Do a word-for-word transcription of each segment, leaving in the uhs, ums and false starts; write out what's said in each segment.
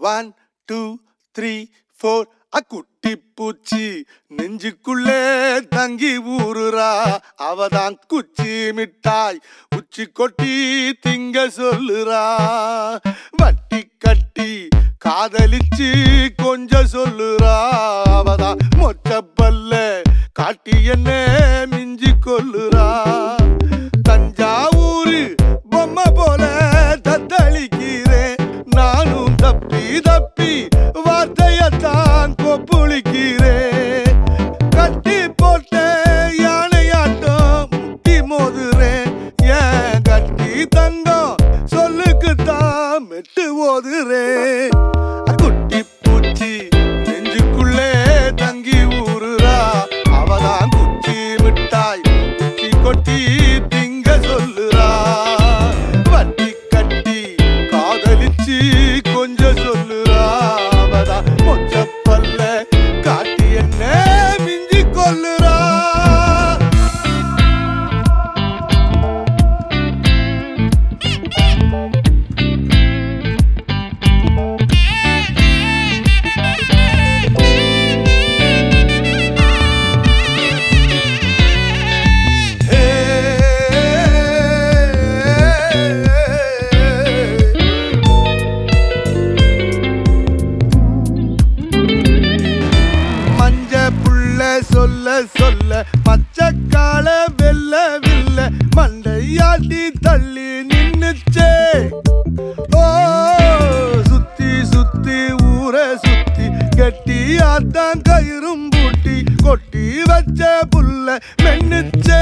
One two three four அக்குட்டி பூச்சி நெஞ்சுக்குள்ளே தங்கி ஊறுறா. அவதான் குச்சி மிட்டாய் உச்சி கொட்டி திங்க சொல்லுறா. வட்டி கட்டி காதலிச்சு கொஞ்சம் சொல்லுறா. அவதான் மொச்சப்பல்ல காட்டி என்ன மிஞ்சி கொல்லுறா. தஞ்சாவூரு பொம்மை போல தத்தளிக்கிறேன் நானும் தப்பி தப்பி வார்த்தையத்தான் கொப்புளிக்கிறேன். கட்டி போட்ட யானையாட்டம் முட்டி மோதுறேன். ஏன் கட்டி தங்கம் சொல்லுக்குத்தான் மெட்டு ஓதுறேன். குட்டி பூச்சி நெஞ்சுக்குள்ளே தங்கி ஊறுறா. அவதான் குச்சி மிட்டாய் குச்சி கொட்டி திங்க சொல்லுறா. வட்டி கட்டி காதலிச்சு கொஞ்சம் சொல்லுறா. அவதான் மொச்சப்பல்ல காட்டி என்ன மிஞ்சி கொல்லுறா. சொல்ல சொல்ல மச்சக்கால வெல்ல வில்ல மண்டையாட்டி தள்ளி நின்னுச்சே. ஓ சுத்தி சுத்தி ஊர சுத்தி கெட்டியாத்தான் கயிறும் பூட்டி கொட்டி வச்ச புல்ல மென்னுச்சே.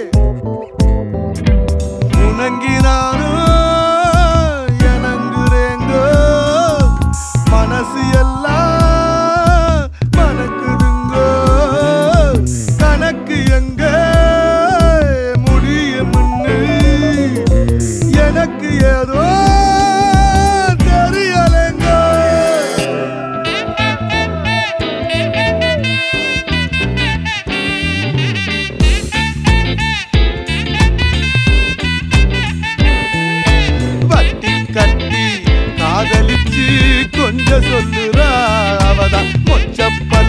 உணங்கினானும் எனங்குறேங்கோ மனசு எல்லாம் எனக்கு ஏதோ தெரியலைங்க. வட்டி கட்டி காதலிச்சு கொஞ்சம் சொல்லுறா. அவதான் மொச்சப்பல்ல